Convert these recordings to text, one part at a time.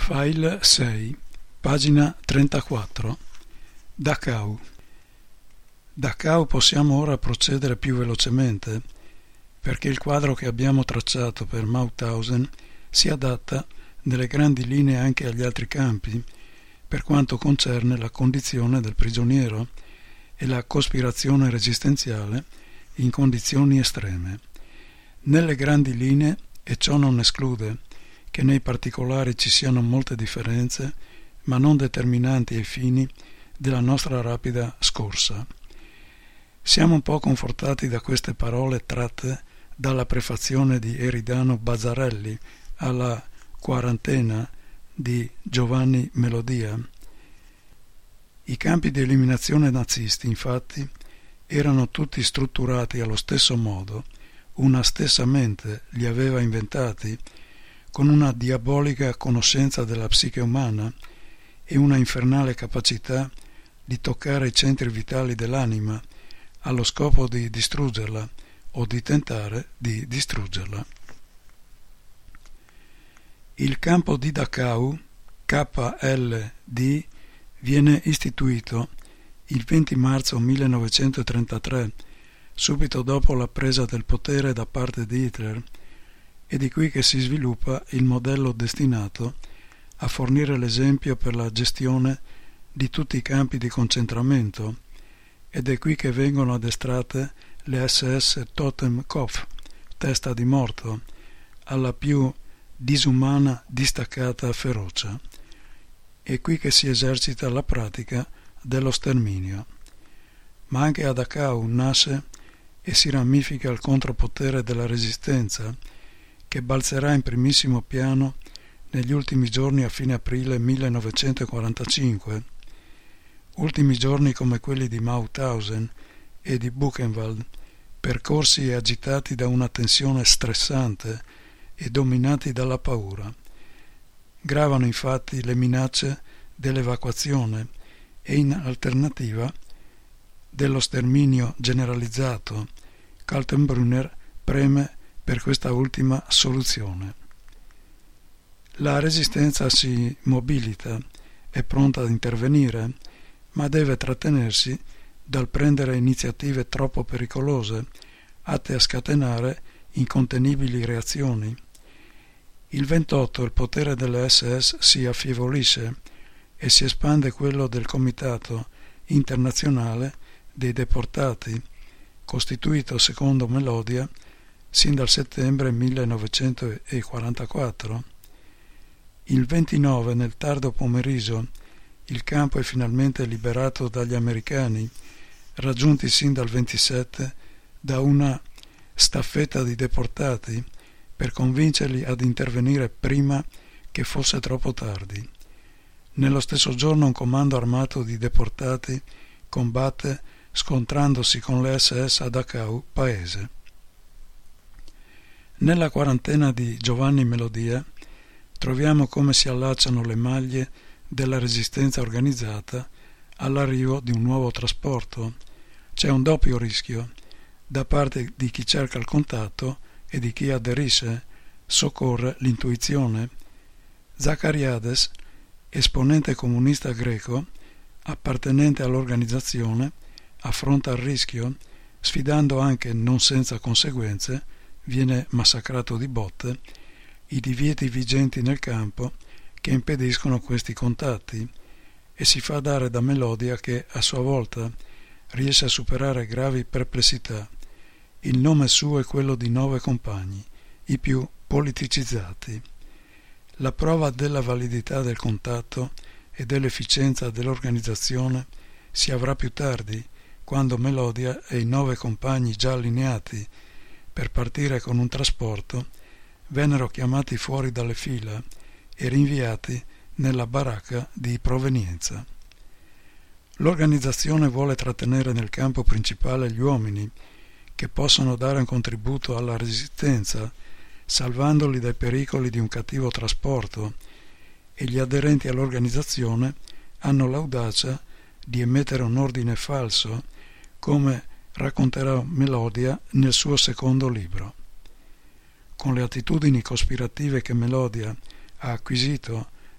File 6, pagina 34. Dachau. Dachau possiamo ora procedere più velocemente, perché il quadro che abbiamo tracciato per Mauthausen si adatta nelle grandi linee anche agli altri campi, per quanto concerne la condizione del prigioniero e la cospirazione resistenziale in condizioni estreme. Nelle grandi linee, e ciò non esclude che nei particolari ci siano molte differenze, ma non determinanti ai fini della nostra rapida scorsa. Siamo un po' confortati da queste parole tratte dalla prefazione di Eridano Bazzarelli alla Quarantena di Giovanni Melodia. I campi di eliminazione nazisti, infatti, erano tutti strutturati allo stesso modo, una stessa mente li aveva inventati, con una diabolica conoscenza della psiche umana e una infernale capacità di toccare i centri vitali dell'anima allo scopo di distruggerla o di tentare di distruggerla. Il campo di Dachau, KLD, viene istituito il 20 marzo 1933, subito dopo la presa del potere da parte di Hitler, è di qui che si sviluppa il modello destinato a fornire l'esempio per la gestione di tutti i campi di concentramento, ed è qui che vengono addestrate le SS Totenkopf, testa di morto, alla più disumana, distaccata ferocia. È qui che si esercita la pratica dello sterminio. Ma anche a Dachau nasce e si ramifica il contropotere della resistenza, che balzerà in primissimo piano negli ultimi giorni a fine aprile 1945, ultimi giorni come quelli di Mauthausen e di Buchenwald, percorsi e agitati da una tensione stressante e dominati dalla paura. Gravano infatti le minacce dell'evacuazione e in alternativa dello sterminio generalizzato. Kaltenbrunner preme per questa ultima soluzione. La resistenza si mobilita, è pronta ad intervenire, ma deve trattenersi dal prendere iniziative troppo pericolose, atte a scatenare incontenibili reazioni. Il 28 il potere delle SS si affievolisce e si espande quello del Comitato internazionale dei deportati, costituito secondo Melodia sin dal settembre 1944. Il 29 nel tardo pomeriggio il campo è finalmente liberato dagli americani, raggiunti sin dal 27 da una staffetta di deportati per convincerli ad intervenire prima che fosse troppo tardi. Nello stesso giorno un comando armato di deportati combatte scontrandosi con le SS a Dachau paese. Nella quarantena di Giovanni Melodia troviamo come si allacciano le maglie della resistenza organizzata all'arrivo di un nuovo trasporto. C'è un doppio rischio da parte di chi cerca il contatto e di chi aderisce, soccorre l'intuizione. Zachariades, esponente comunista greco, appartenente all'organizzazione, affronta il rischio, sfidando anche non senza conseguenze, viene massacrato di botte, i divieti vigenti nel campo che impediscono questi contatti, e si fa dare da Melodia che, a sua volta, riesce a superare gravi perplessità. Il nome suo è quello di 9 compagni, i più politicizzati. La prova della validità del contatto e dell'efficienza dell'organizzazione si avrà più tardi, quando Melodia e i 9 compagni già allineati per partire con un trasporto vennero chiamati fuori dalle fila e rinviati nella baracca di provenienza. L'organizzazione vuole trattenere nel campo principale gli uomini che possono dare un contributo alla resistenza, salvandoli dai pericoli di un cattivo trasporto, e gli aderenti all'organizzazione hanno l'audacia di emettere un ordine falso, come racconterà Melodia nel suo secondo libro. Con le attitudini cospirative che Melodia ha acquisito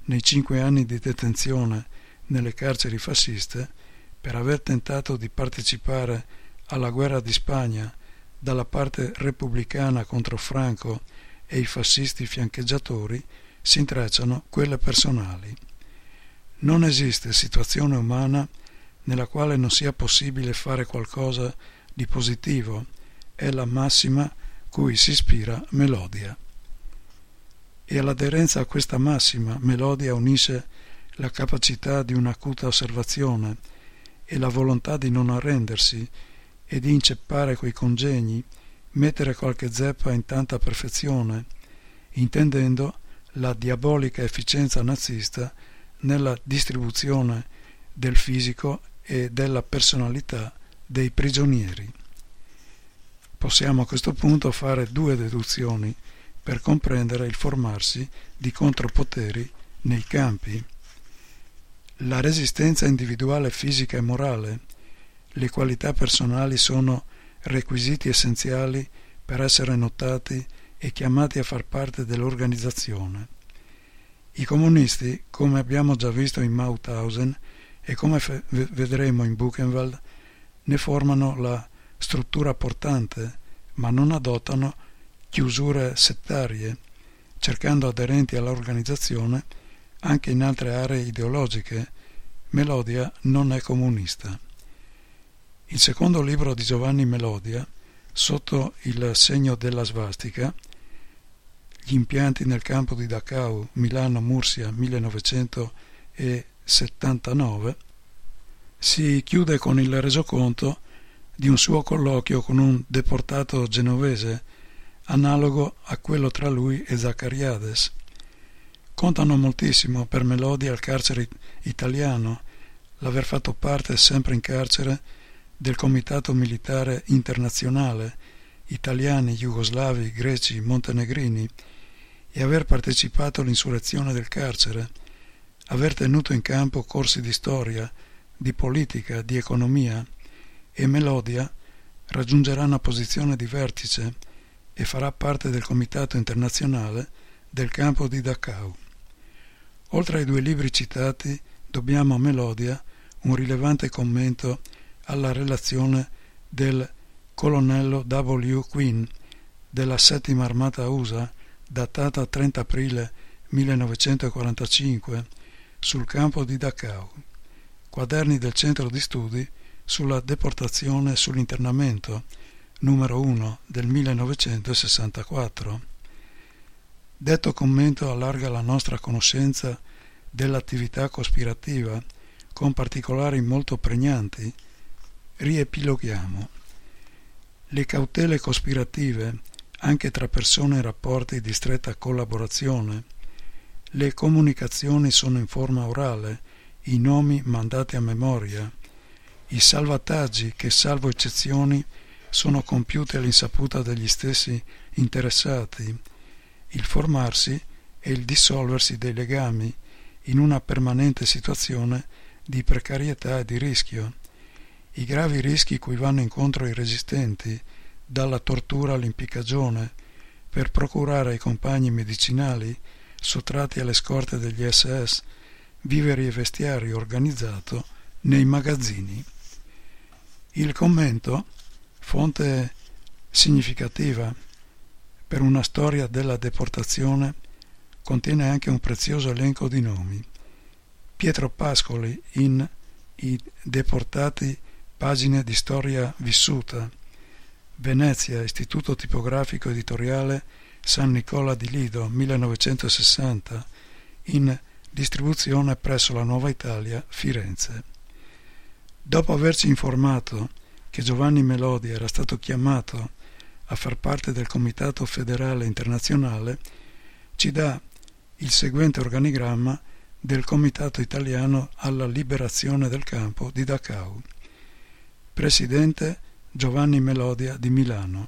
nei 5 anni di detenzione nelle carceri fasciste per aver tentato di partecipare alla guerra di Spagna dalla parte repubblicana contro Franco e i fascisti fiancheggiatori, si intrecciano quelle personali. Non esiste situazione umana nella quale non sia possibile fare qualcosa di positivo, è la massima cui si ispira Melodia. E all'aderenza a questa massima Melodia unisce la capacità di un'acuta osservazione e la volontà di non arrendersi e di inceppare quei congegni, mettere qualche zeppa in tanta perfezione, intendendo la diabolica efficienza nazista nella distribuzione del fisico e della personalità dei prigionieri. Possiamo a questo punto fare 2 deduzioni per comprendere il formarsi di contropoteri nei campi. La resistenza individuale fisica e morale, le qualità personali sono requisiti essenziali per essere notati e chiamati a far parte dell'organizzazione. I comunisti, come abbiamo già visto in Mauthausen e come vedremo in Buchenwald, ne formano la struttura portante, ma non adottano chiusure settarie, cercando aderenti all'organizzazione anche in altre aree ideologiche. Melodia non è comunista. Il secondo libro di Giovanni Melodia, sotto il segno della svastica, Gli impianti nel campo di Dachau, Milano-Mursia 1979, si chiude con il resoconto di un suo colloquio con un deportato genovese, analogo a quello tra lui e Zacariades. Contano moltissimo per Melodia il carcere italiano, l'aver fatto parte sempre in carcere del Comitato Militare Internazionale, italiani, jugoslavi, greci, montenegrini, e aver partecipato all'insurrezione del carcere, aver tenuto in campo corsi di storia, di politica, di economia, e Melodia raggiungerà una posizione di vertice e farà parte del Comitato Internazionale del campo di Dachau. Oltre ai 2 libri citati, dobbiamo a Melodia un rilevante commento alla relazione del colonnello W. Quinn della 7ª Armata USA, datata 30 aprile 1945, sul campo di Dachau. Quaderni del Centro di Studi sulla deportazione e sull'internamento, numero 1 del 1964. Detto commento allarga la nostra conoscenza dell'attività cospirativa con particolari molto pregnanti. Riepiloghiamo. Le cautele cospirative, anche tra persone in rapporti di stretta collaborazione. Le comunicazioni sono in forma orale, i nomi mandati a memoria. I salvataggi che, salvo eccezioni, sono compiuti all'insaputa degli stessi interessati. Il formarsi e il dissolversi dei legami in una permanente situazione di precarietà e di rischio. I gravi rischi cui vanno incontro i resistenti, dalla tortura all'impiccagione, per procurare ai compagni medicinali, sottratti alle scorte degli SS, viveri e vestiario organizzato nei magazzini. Il commento, fonte significativa per una storia della deportazione, contiene anche un prezioso elenco di nomi. Pietro Pascoli in I deportati, pagine di storia vissuta, Venezia, Istituto Tipografico Editoriale San Nicola di Lido, 1960, in distribuzione presso la Nuova Italia, Firenze. Dopo averci informato che Giovanni Melodia era stato chiamato a far parte del Comitato Federale Internazionale, ci dà il seguente organigramma del Comitato Italiano alla Liberazione del Campo di Dachau. Presidente Giovanni Melodia di Milano.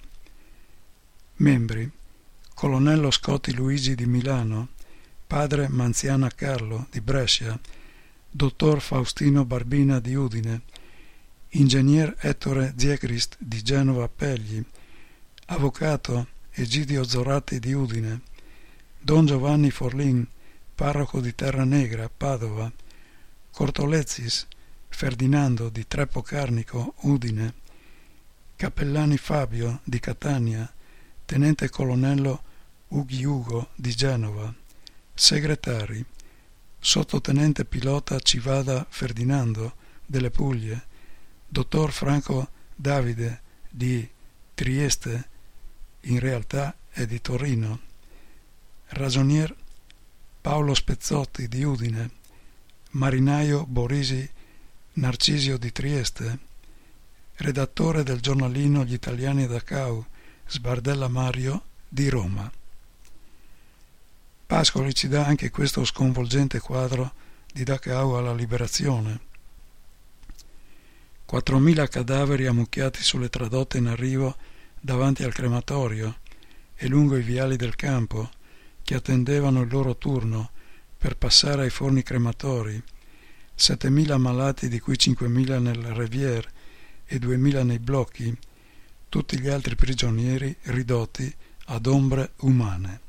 Membri: Colonnello Scotti Luigi di Milano, padre Manziana Carlo di Brescia, dottor Faustino Barbina di Udine, ingegner Ettore Ziegrist di Genova Pegli, avvocato Egidio Zoratti di Udine, don Giovanni Forlin, parroco di Terranegra, Padova, Cortolezzis Ferdinando di Treppo Carnico, Udine, Cappellani Fabio di Catania, tenente colonnello Ughi Ugo di Genova, segretari, sottotenente pilota Civada Ferdinando delle Puglie, dottor Franco Davide di Trieste, in realtà è di Torino, ragionier Paolo Spezzotti di Udine, marinaio Borisi Narcisio di Trieste, redattore del giornalino Gli Italiani a Dachau, Sbardella Mario di Roma. Pascoli ci dà anche questo sconvolgente quadro di Dachau alla liberazione. 4.000 cadaveri ammucchiati sulle tradotte in arrivo davanti al crematorio e lungo i viali del campo che attendevano il loro turno per passare ai forni crematori, 7.000 malati di cui 5.000 nel Revier e 2.000 nei blocchi, tutti gli altri prigionieri ridotti ad ombre umane.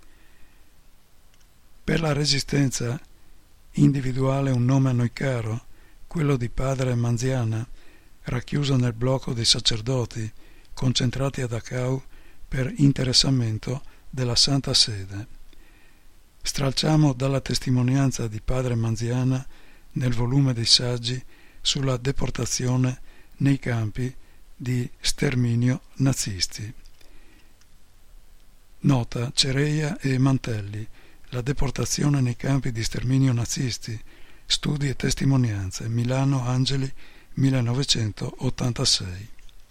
Per la Resistenza individuale un nome a noi caro, quello di padre Manziana, racchiuso nel blocco dei sacerdoti concentrati a Dachau per interessamento della Santa Sede. Stralciamo dalla testimonianza di padre Manziana nel volume dei saggi sulla deportazione nei campi di sterminio nazisti. Nota Cereia e Mantelli, la deportazione nei campi di sterminio nazisti, studi e testimonianze, Milano Angeli 1986.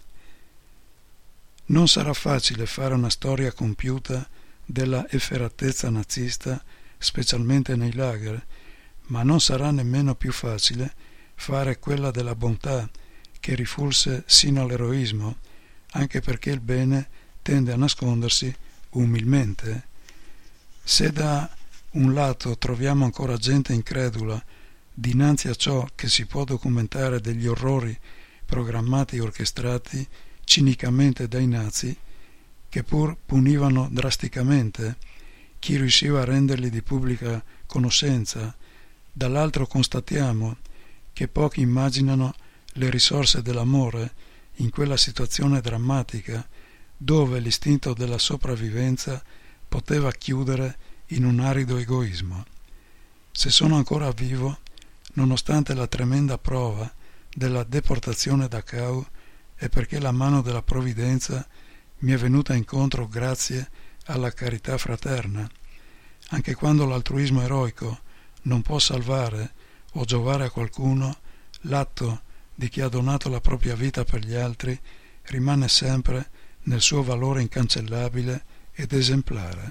Non sarà facile fare una storia compiuta della efferatezza nazista, specialmente nei lager, ma non sarà nemmeno più facile fare quella della bontà che rifulse sino all'eroismo, anche perché il bene tende a nascondersi umilmente. Se da un lato troviamo ancora gente incredula dinanzi a ciò che si può documentare degli orrori programmati e orchestrati cinicamente dai nazi, che pur punivano drasticamente chi riusciva a renderli di pubblica conoscenza, dall'altro constatiamo che pochi immaginano le risorse dell'amore in quella situazione drammatica dove l'istinto della sopravvivenza poteva chiudere in un arido egoismo. Se sono ancora vivo, nonostante la tremenda prova della deportazione da Dachau, è perché la mano della provvidenza mi è venuta incontro grazie alla carità fraterna. Anche quando l'altruismo eroico non può salvare o giovare a qualcuno, l'atto di chi ha donato la propria vita per gli altri rimane sempre nel suo valore incancellabile ed esemplare.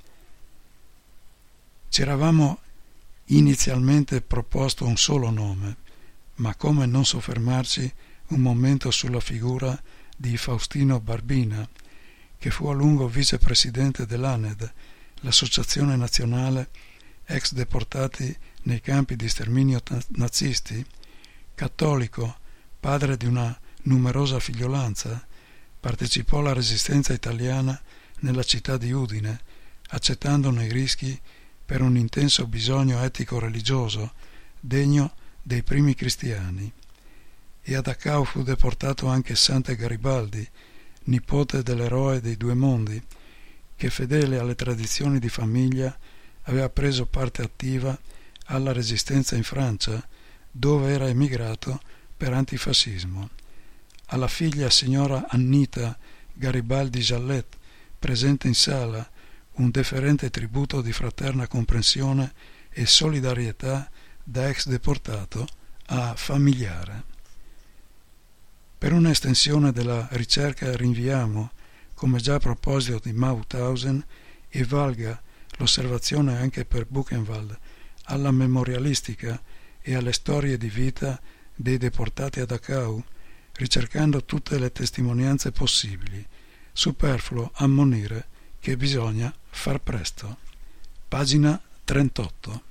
Ci eravamo inizialmente proposto un solo nome, ma come non soffermarci un momento sulla figura di Faustino Barbina, che fu a lungo vicepresidente dell'ANED, l'associazione nazionale ex deportati nei campi di sterminio nazisti, cattolico, padre di una numerosa figliolanza, partecipò alla resistenza italiana nella città di Udine, accettandone i rischi per un intenso bisogno etico-religioso degno dei primi cristiani. E a Dachau fu deportato anche Sante Garibaldi, nipote dell'eroe dei due mondi, che fedele alle tradizioni di famiglia aveva preso parte attiva alla resistenza in Francia, dove era emigrato per antifascismo. Alla figlia signora Annita Garibaldi Jallet, presente in sala, un deferente tributo di fraterna comprensione e solidarietà da ex deportato a familiare. Per un'estensione della ricerca rinviamo, come già a proposito di Mauthausen, e valga l'osservazione anche per Buchenwald, alla memorialistica e alle storie di vita dei deportati a Dachau, ricercando tutte le testimonianze possibili. Superfluo ammonire che bisogna far presto. Pagina 38.